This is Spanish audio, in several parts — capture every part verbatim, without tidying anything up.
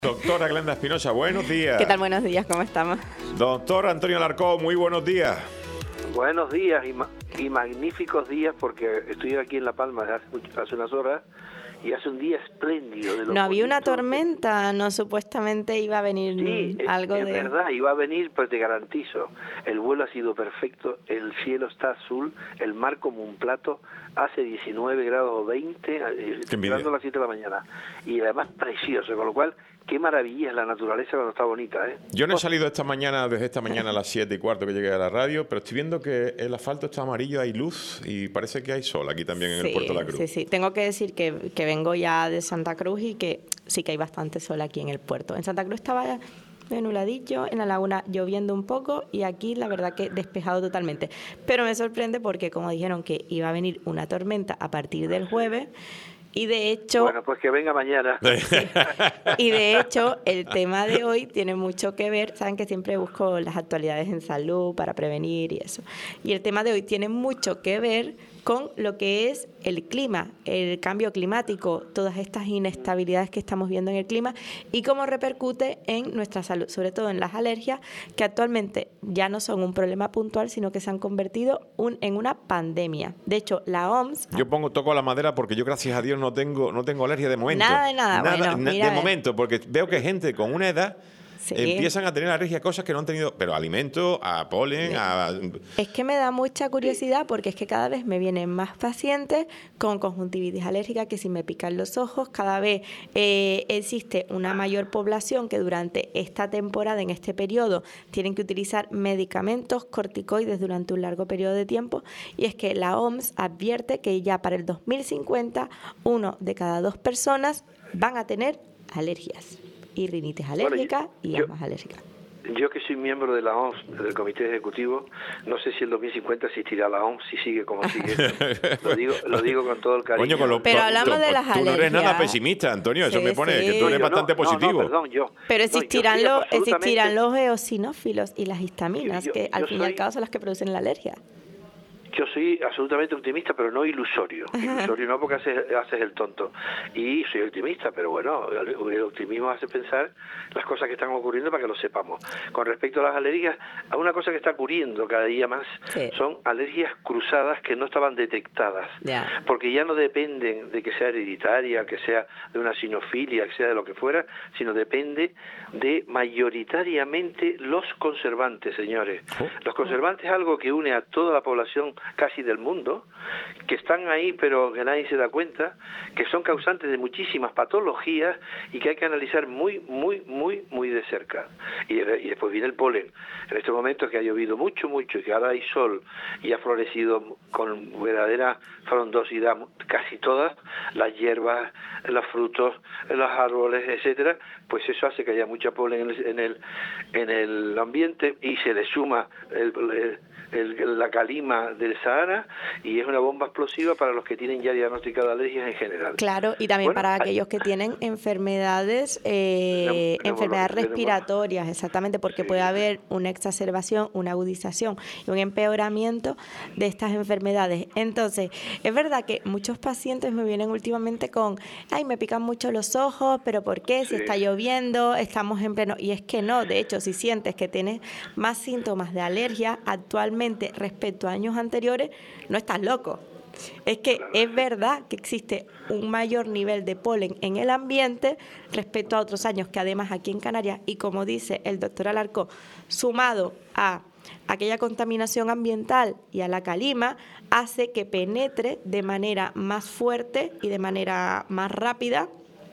Doctora Glenda Espinosa, buenos días. ¿Qué tal? Buenos días, ¿cómo estamos? Doctor Antonio Alarcón, muy buenos días. Buenos días y, ma y magníficos días, porque estoy aquí en La Palma hace, hace unas horas y hace un día espléndido. De lo no había bonito. una tormenta, no supuestamente iba a venir sí, algo es, de... es verdad, iba a venir, pero te garantizo, el vuelo ha sido perfecto, el cielo está azul, el mar como un plato, hace diecinueve grados o veinte, esperando a las siete de la mañana, y además precioso, con lo cual, qué maravilla es la naturaleza cuando está bonita, ¿eh? Yo no he salido esta mañana, desde esta mañana a las siete y cuarto que llegué a la radio, pero estoy viendo que el asfalto está amarillo, hay luz y parece que hay sol aquí también en sí, el Puerto de la Cruz. Sí, sí, tengo que decir que, que vengo ya de Santa Cruz y que sí que hay bastante sol aquí en el puerto. En Santa Cruz estaba de nubladillo, en la laguna lloviendo un poco y aquí la verdad que despejado totalmente. Pero me sorprende porque como dijeron que iba a venir una tormenta a partir del jueves, y de hecho... Bueno, pues que venga mañana. Sí. Y de hecho, el tema de hoy tiene mucho que ver, saben que siempre busco las actualidades en salud para prevenir y eso. Y el tema de hoy tiene mucho que ver con lo que es el clima, el cambio climático, todas estas inestabilidades que estamos viendo en el clima y cómo repercute en nuestra salud, sobre todo en las alergias, que actualmente ya no son un problema puntual, sino que se han convertido un, en una pandemia. De hecho, la O M S... Yo pongo toco la madera porque yo, gracias a Dios, no tengo no tengo alergia de momento. Nada de nada, nada bueno, na mira, de momento, porque veo que gente con una edad... Sí. Empiezan a tener alergia a cosas que no han tenido, pero a alimentos, a polen, a... Es que me da mucha curiosidad porque es que cada vez me vienen más pacientes con conjuntivitis alérgica, que si me pican los ojos, cada vez eh, existe una mayor población que durante esta temporada, en este periodo, tienen que utilizar medicamentos corticoides durante un largo periodo de tiempo, y es que la O M S advierte que ya para el dos mil cincuenta uno de cada dos personas van a tener alergias. Y rinitis alérgica bueno, y asmas alérgicas. Yo que soy miembro de la O M S, del Comité Ejecutivo, no sé si en dos mil cincuenta existirá la O M S, si sigue como sigue. lo, digo, lo digo con todo el cariño. Coño, con lo, pero lo, hablamos tú, de las tú alergias. no eres nada pesimista, Antonio, sí, eso me pone sí. que tú eres no, bastante no, positivo. No, no, perdón, yo. Pero existirán, no, yo los, absolutamente... existirán los eosinófilos y las histaminas, yo, yo, que al yo fin soy... y al cabo son las que producen la alergia. Yo soy absolutamente optimista, pero no ilusorio. Ilusorio no, porque haces, haces el tonto. Y soy optimista, pero bueno, el optimismo hace pensar las cosas que están ocurriendo para que lo sepamos. Con respecto a las alergias, a una cosa que está ocurriendo cada día más sí. son alergias cruzadas que no estaban detectadas. Yeah. Porque ya no dependen de que sea hereditaria, que sea de una sinofilia, que sea de lo que fuera, sino depende de mayoritariamente los conservantes, señores. Oh. Los conservantes es algo que une a toda la población casi del mundo, que están ahí pero que nadie se da cuenta, que son causantes de muchísimas patologías y que hay que analizar muy, muy, muy, muy de cerca. Y, y después viene el polen. En estos momentos que ha llovido mucho, mucho y que ahora hay sol y ha florecido con verdadera frondosidad casi todas, las hierbas, los frutos, los árboles, etcétera, pues eso hace que haya mucha polen en el, en el, en el ambiente y se le suma el, el El, la calima del Sahara y es una bomba explosiva para los que tienen ya diagnosticado alergias en general. Claro, y también bueno, para hay, aquellos que tienen enfermedades eh, enfermedades respiratorias, exactamente, porque sí, puede haber una exacerbación, una agudización y un empeoramiento de estas enfermedades. Entonces, es verdad que muchos pacientes me vienen últimamente con, ay, me pican mucho los ojos, pero ¿por qué? Si sí. está lloviendo, estamos en pleno... Y es que no, de hecho, si sientes que tienes más síntomas de alergia actualmente respecto a años anteriores, no estás loco. Es que es verdad que existe un mayor nivel de polen en el ambiente respecto a otros años, que además aquí en Canarias, y como dice el doctor Alarcón, sumado a aquella contaminación ambiental y a la calima, hace que penetre de manera más fuerte y de manera más rápida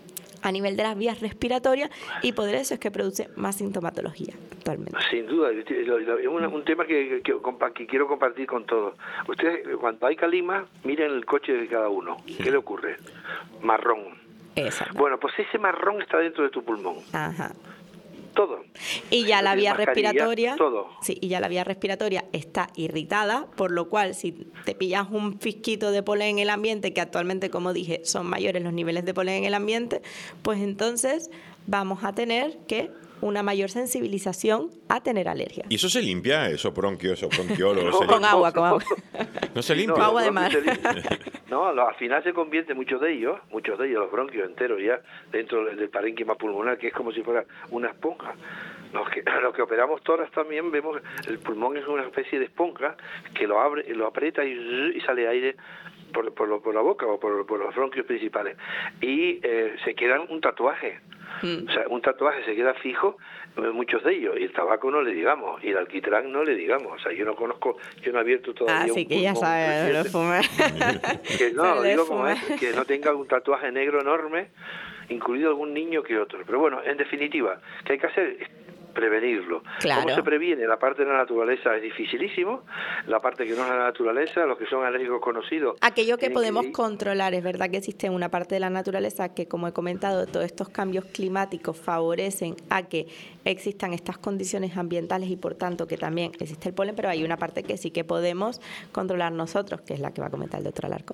a nivel de las vías respiratorias, y por eso es que produce más sintomatología actualmente. Sin duda, es un, un tema que, que, que quiero compartir con todos. Ustedes, cuando hay calima, miren el coche de cada uno. ¿Qué le ocurre? Marrón. Exacto. Bueno, pues ese marrón está dentro de tu pulmón. Ajá. Todo. Y ya la vía respiratoria, todo. Sí, y ya la vía respiratoria está irritada, por lo cual si te pillas un fisquito de polen en el ambiente, que actualmente, como dije, son mayores los niveles de polen en el ambiente, pues entonces vamos a tener que una mayor sensibilización a tener alergia. ¿Y eso se limpia, esos bronquios, esos bronquiolos? No, con agua, con agua. ¿No se limpia? Con agua de mar. No, al final se convierte muchos de ellos, muchos de ellos, los bronquios enteros ya, dentro del parénquima pulmonar, que es como si fuera una esponja. Los que, los que operamos toras también vemos, el pulmón es una especie de esponja que lo abre, lo aprieta y, y sale aire por, por, lo, por la boca o por, por los bronquios principales. Y eh, se quedan un tatuaje. Mm. O sea, un tatuaje se queda fijo, muchos de ellos, y el tabaco no le digamos, y el alquitrán no le digamos. O sea, yo no conozco, yo no he abierto todavía. Ah, sí, que ya sabe lo fumar. Que no, digo como es, que no tenga un tatuaje negro enorme, incluido algún niño que otro. Pero bueno, en definitiva, ¿qué hay que hacer? Prevenirlo. Claro. ¿Cómo se previene? La parte de la naturaleza es dificilísimo, la parte que no es la naturaleza, los que son alérgicos conocidos. Aquello que podemos que... controlar, es verdad que existe una parte de la naturaleza que, como he comentado, todos estos cambios climáticos favorecen a que existan estas condiciones ambientales y por tanto que también existe el polen, pero hay una parte que sí que podemos controlar nosotros, que es la que va a comentar el doctor Alarcón.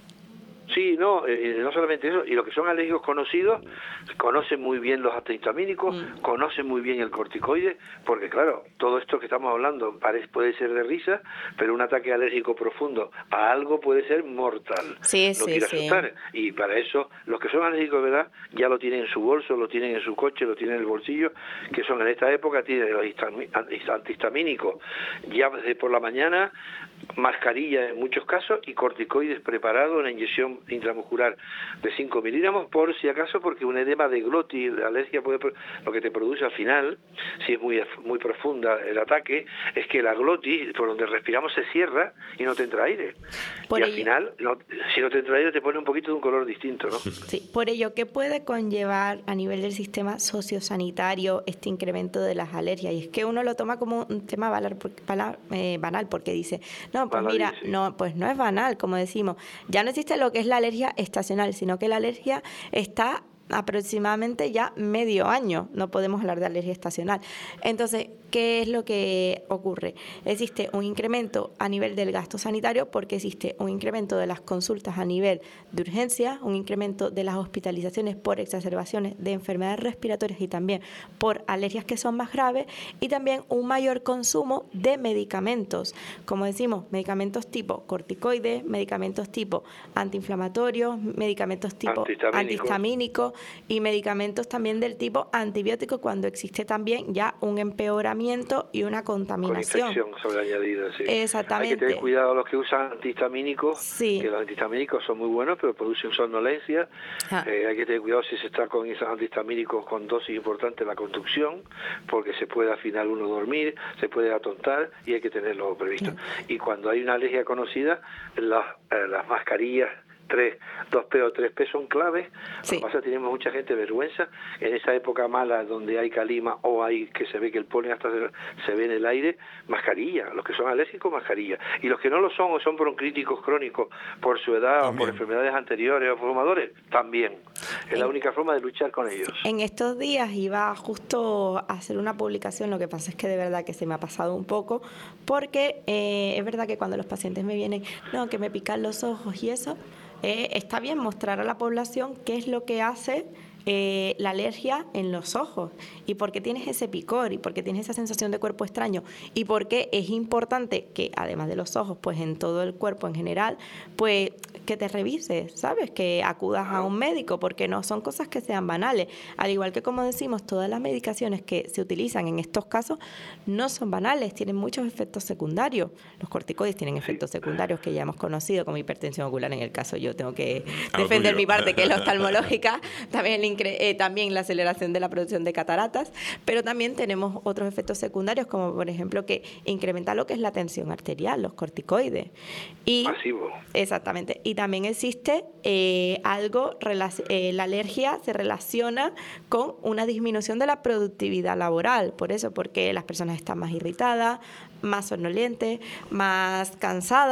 Sí, no, eh, no solamente eso, y los que son alérgicos conocidos conocen muy bien los antihistamínicos, mm. conocen muy bien el corticoide, porque claro, todo esto que estamos hablando parece, puede ser de risa, pero un ataque alérgico profundo a algo puede ser mortal. Sí, no sí, quiere sí. asustar. Y para eso, los que son alérgicos de verdad, ya lo tienen en su bolso, lo tienen en su coche, lo tienen en el bolsillo, que son en esta época, tienen los antihistamínicos ya desde por la mañana, mascarilla en muchos casos y corticoides preparados, una inyección intramuscular de cinco miligramos por si acaso, porque un edema de glotis, de alergia, puede, lo que te produce al final, si es muy muy profunda el ataque, es que la glotis, por donde respiramos, se cierra y no te entra aire. Por y ello, al final, no, si no te entra aire, te pone un poquito de un color distinto, ¿no? Sí, por ello, ¿qué puede conllevar a nivel del sistema sociosanitario este incremento de las alergias? Y es que uno lo toma como un tema banal, banal, eh, banal porque dice, no, pues banal, mira, sí. no, pues no es banal, como decimos. Ya no existe lo que es la alergia estacional, sino que la alergia está aproximadamente ya medio año, no podemos hablar de alergia estacional. Entonces, ¿qué es lo que ocurre? Existe un incremento a nivel del gasto sanitario porque existe un incremento de las consultas a nivel de urgencia, un incremento de las hospitalizaciones por exacerbaciones de enfermedades respiratorias y también por alergias que son más graves y también un mayor consumo de medicamentos, como decimos, medicamentos tipo corticoides, medicamentos tipo antiinflamatorios, medicamentos tipo antihistamínicos y medicamentos también del tipo antibiótico cuando existe también ya un empeoramiento y una contaminación. Con infección sobreañadida, sí. Exactamente. Hay que tener cuidado los que usan antihistamínicos, sí. que los antihistamínicos son muy buenos, pero producen somnolencia. Ah. Eh, hay que tener cuidado si se está con esos antihistamínicos con dosis importantes en la conducción, porque se puede al final uno dormir, se puede atontar y hay que tenerlo previsto. Sí. Y cuando hay una alergia conocida, las, eh, las mascarillas tres, dos P o tres P son claves. Sí. Lo que pasa es que tenemos mucha gente vergüenza en esa época mala donde hay calima o hay que se ve que el polen hasta se, se ve en el aire, mascarilla. Los que son alérgicos, mascarilla. Y los que no lo son o son broncríticos crónicos por su edad también. O por enfermedades anteriores o fumadores, también. Es en, la única forma de luchar con ellos. En estos días iba justo a hacer una publicación, lo que pasa es que de verdad que se me ha pasado un poco, porque eh, es verdad que cuando los pacientes me vienen, no, que me pican los ojos y eso, Eh, está bien mostrar a la población qué es lo que hace eh, la alergia en los ojos y por qué tienes ese picor y por qué tienes esa sensación de cuerpo extraño y por qué es importante que además de los ojos, pues en todo el cuerpo en general, pues que te revises, ¿sabes? Que acudas a un médico porque no son cosas que sean banales. Al igual que como decimos, todas las medicaciones que se utilizan en estos casos no son banales, tienen muchos efectos secundarios. Los corticoides tienen efectos secundarios que ya hemos conocido como hipertensión ocular, en el caso yo tengo que defender mi parte que es la oftalmológica, también, el incre- eh, también la aceleración de la producción de cataratas, pero también tenemos otros efectos secundarios como por ejemplo que incrementa lo que es la tensión arterial, los corticoides. Y, Masivo. Exactamente. Y también existe eh, algo, eh, la alergia se relaciona con una disminución de la productividad laboral, por eso, porque las personas están más irritadas, más somnolientes, más cansadas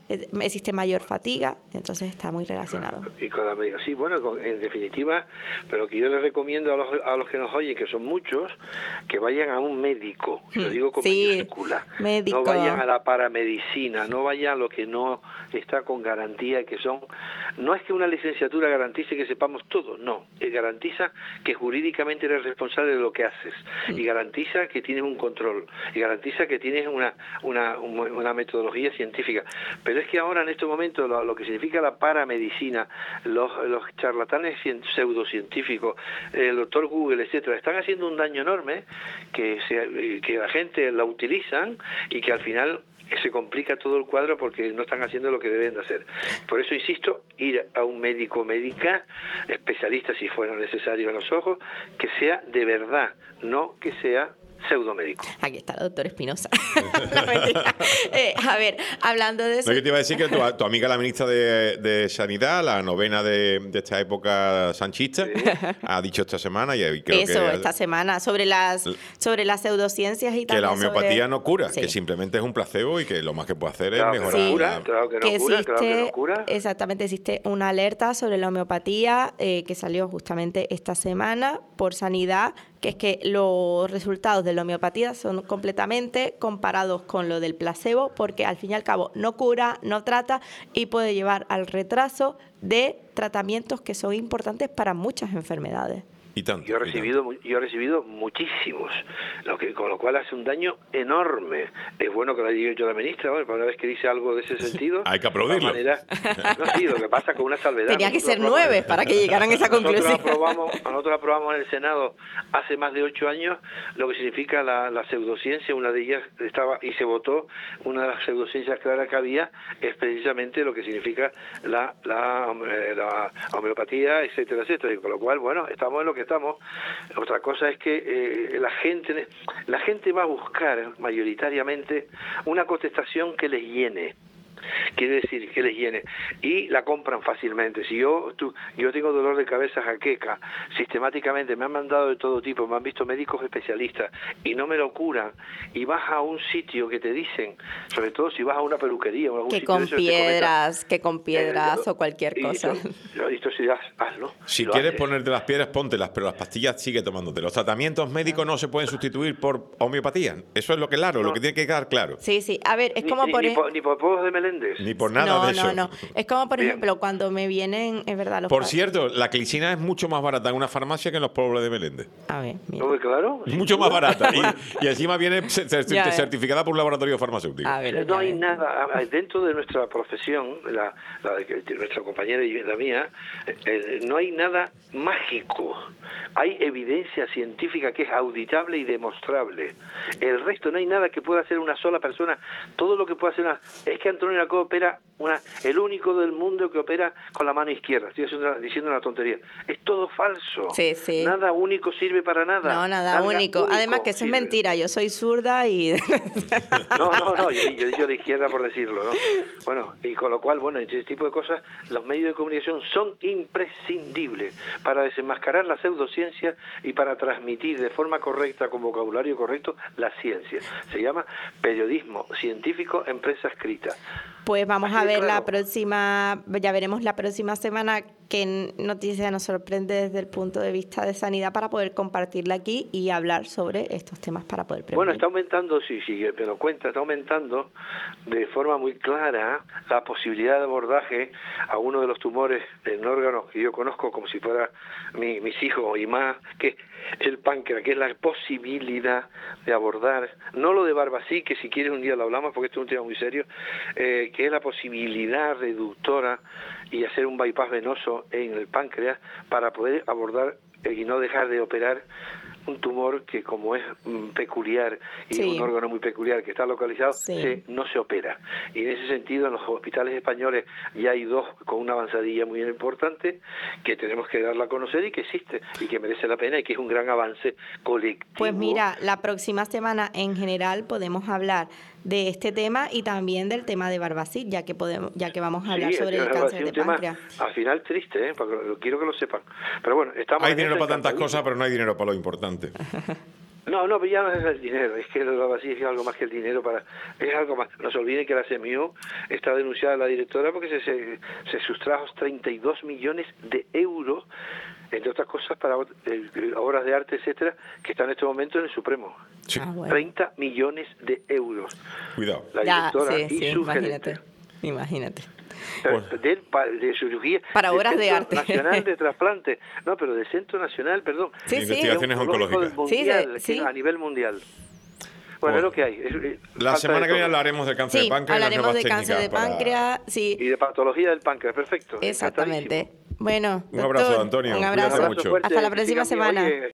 existe mayor fatiga, entonces está muy relacionado. Y con la medicación, sí, bueno, con, en definitiva, pero lo que yo les recomiendo a los, a los que nos oyen, que son muchos, que vayan a un médico, lo digo con sí, mayúscula, médico. No vayan a la paramedicina, no vayan a lo que no está con garantía, que son, no es que una licenciatura garantice que sepamos todo, no, garantiza que jurídicamente eres responsable de lo que haces, y garantiza que tienes un control, y garantiza que tienes una, una, una metodología científica. Pero es que ahora en estos momentos lo, lo que significa la paramedicina, los, los charlatanes pseudocientíficos, el doctor Google, etcétera, están haciendo un daño enorme que, se, que la gente la utilizan y que al final se complica todo el cuadro porque no están haciendo lo que deben de hacer. Por eso insisto, ir a un médico médica, especialista si fuera necesario en los ojos, que sea de verdad, no que sea pseudomédico. Aquí está el doctor Espinosa. eh, a ver, hablando de eso... No, que te iba a decir que tu, tu amiga la ministra de, de Sanidad, la novena de, de esta época sanchista, sí, ha dicho esta semana y creo eso, que... esta semana, sobre las sobre las pseudociencias y que también la homeopatía sobre... no cura, sí, que simplemente es un placebo y que lo más que puede hacer claro, es mejorar... Sí, la... claro que no que cura, existe, claro que no cura. Exactamente, existe una alerta sobre la homeopatía eh, que salió justamente esta semana por Sanidad, que es que los resultados de la homeopatía son completamente comparados con lo del placebo, porque al fin y al cabo no cura, no trata y puede llevar al retraso de tratamientos que son importantes para muchas enfermedades. Y tanto, yo he recibido yo he recibido muchísimos, lo que, con lo cual hace un daño enorme. Es bueno que lo haya dicho la ministra, bueno, para una vez que dice algo de ese sentido, hay que aplaudirlo. De manera, no, sí, lo que pasa con una salvedad. Tenía que ser nueve para que llegaran a esa conclusión. Nosotros aprobamos, nosotros aprobamos en el Senado hace más de ocho años lo que significa la, la pseudociencia. Una de ellas estaba y se votó, una de las pseudociencias claras que había es precisamente lo que significa la, la, la homeopatía, etcétera, etcétera. Y con lo cual, bueno, estamos en lo que estamos. Otra cosa es que eh, la gente la gente va a buscar mayoritariamente una contestación que les llene. Quiere decir que les llene y la compran fácilmente. Si yo tú, yo tengo dolor de cabeza, jaqueca, sistemáticamente me han mandado de todo tipo, me han visto médicos especialistas y no me lo curan, y vas a un sitio que te dicen, sobre todo si vas a una peluquería o algún que sitio con de eso, piedras, que con piedras eh, o cualquier y cosa. Esto, esto sí, haz, hazlo. Si lo quieres haces. ponerte las piedras, póntelas, pero las pastillas sigue tomándote. Los tratamientos médicos no se pueden sustituir por homeopatía. Eso es lo que claro, no. lo que tiene que quedar claro. Sí, sí. A ver, es ni, como ni, por ni, por, ni por polvos de Meléndez. Ni por nada no, de eso. No, no, Es como, por Bien. ejemplo, cuando me vienen, es verdad, los Por padres. cierto, la clicina es mucho más barata en una farmacia que en los polvos de Meléndez. A ver, mira. ¿No, claro? Mucho más barata. Y, y encima viene certificada por un laboratorio farmacéutico. A ver, no hay nada, dentro de nuestra profesión, la, la de nuestra compañera y la mía, eh, no hay nada mágico. Hay evidencia científica que es auditable y demostrable. El resto no hay nada que pueda hacer una sola persona. Todo lo que puede hacer una... Es que Antonio Lacó opera, una, el único del mundo que opera con la mano izquierda. Estoy haciendo una, diciendo una tontería. Es todo falso. Sí, sí. Nada único sirve para nada. No, nada, nada único. único. Además que eso sirve. Es mentira. Yo soy zurda y... No, no, no. Yo, yo, yo de izquierda por decirlo, ¿no? Bueno, y con lo cual, bueno, ese tipo de cosas, los medios de comunicación son imprescindibles para desenmascarar la pseudociencia y para transmitir de forma correcta, con vocabulario correcto, la ciencia. Se llama periodismo científico en prensa escrita. Pues vamos Así a ver claro. la próxima, ya veremos la próxima semana qué noticia nos sorprende desde el punto de vista de sanidad para poder compartirla aquí y hablar sobre estos temas para poder prevenir. Bueno, está aumentando, sí, sí, me lo cuenta, está aumentando de forma muy clara la posibilidad de abordaje a uno de los tumores en órganos que yo conozco como si fuera mi, mis hijos y más, que es el páncreas, que es la posibilidad de abordar, no lo de Barbasí, que si quieres un día lo hablamos porque esto es un tema muy serio, eh, que es la posibilidad reductora y hacer un bypass venoso en el páncreas para poder abordar y no dejar de operar un tumor que como es mm, peculiar y sí. un órgano muy peculiar que está localizado, sí. se, no se opera. Y en ese sentido en los hospitales españoles ya hay dos con una avanzadilla muy importante que tenemos que darla a conocer y que existe y que merece la pena y que es un gran avance colectivo. Pues mira, la próxima semana en general podemos hablar de este tema y también del tema de Barbacid, ya que podemos, ya que vamos a hablar sí, sobre el cáncer de tema, páncreas. Al final triste, ¿eh? Porque quiero que lo sepan. Pero bueno, estamos hay dinero para tantas cosas, pero no hay dinero para lo importante. No, no, pero ya no es el dinero, es que lo así es algo más que el dinero, para es algo más. No se olviden que la C M I U está denunciada la directora porque se, se, se sustrajo treinta y dos millones de euros, entre otras cosas, para eh, obras de arte, etcétera, que están en este momento en el Supremo. Sí. Ah, bueno. treinta millones de euros. Cuidado. La Ya, directora sí, y sí, su imagínate, gerente. imagínate. Pues, del, de cirugía para del obras de Centro arte Nacional de Trasplante, no, pero del Centro Nacional, perdón, Sí, de sí. investigaciones oncológicas. mundial, Sí, sí. que a nivel mundial. Bueno, es lo que hay. Es, es, La falta semana de que viene todo. hablaremos del cáncer Sí, de páncreas y las hablaremos nuevas de cáncer de técnicas para- páncreas, sí, Y de patología del páncreas, perfecto. exactamente. encantadísimo. Bueno, Un abrazo, doctor, Antonio. un Cuídate abrazo. mucho. fuerte, Hasta la que próxima sigan bien. semana. Oye,